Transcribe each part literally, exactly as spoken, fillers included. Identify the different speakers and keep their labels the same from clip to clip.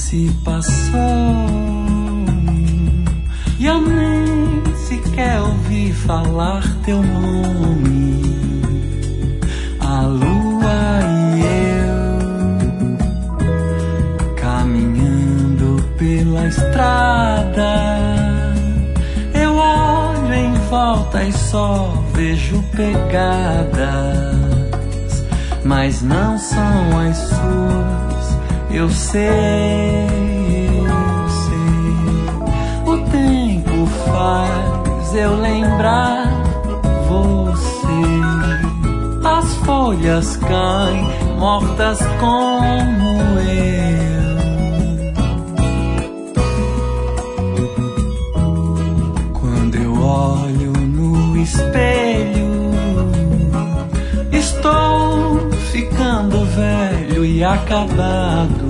Speaker 1: se passou e eu nem sequer ouvi falar teu nome. A lua e eu caminhando pela estrada, eu olho em volta e só vejo pegadas, mas não são as suas, eu sei, eu sei. O tempo faz eu lembrar você. As folhas caem mortas como eu. Quando eu olho no espelho, estou ficando velho e acabado.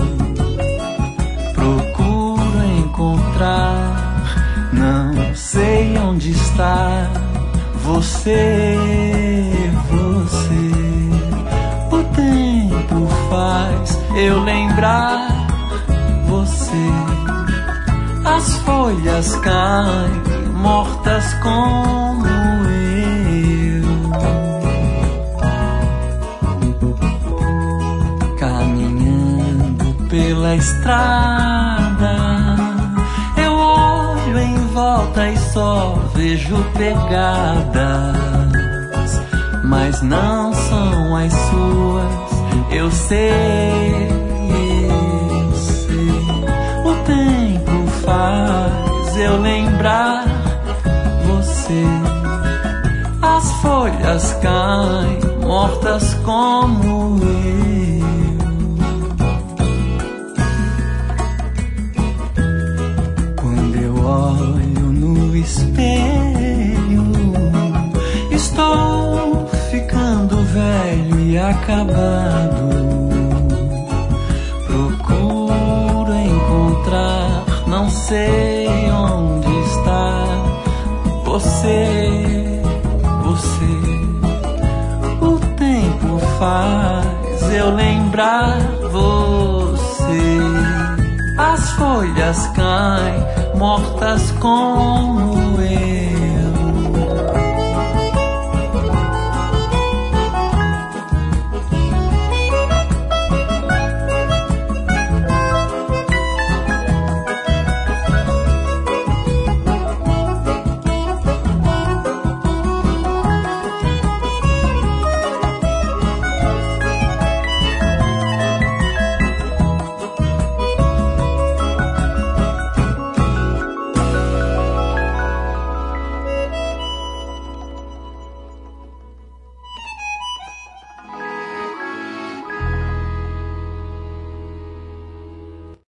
Speaker 1: Procuro encontrar, não sei onde está você, você. O tempo faz eu lembrar você. As folhas caem mortas como eu. Caminhando pela estrada, eu olho em volta e só vejo pegadas, mas não são as suas, eu sei, eu sei. O tempo faz eu lembrar você. As folhas caem mortas como eu. Quando eu olho no espelho, estou ficando velho e acabado. Procuro encontrar, não sei onde está você, você. O tempo faz eu lembrar você. As folhas caem mortas como eu.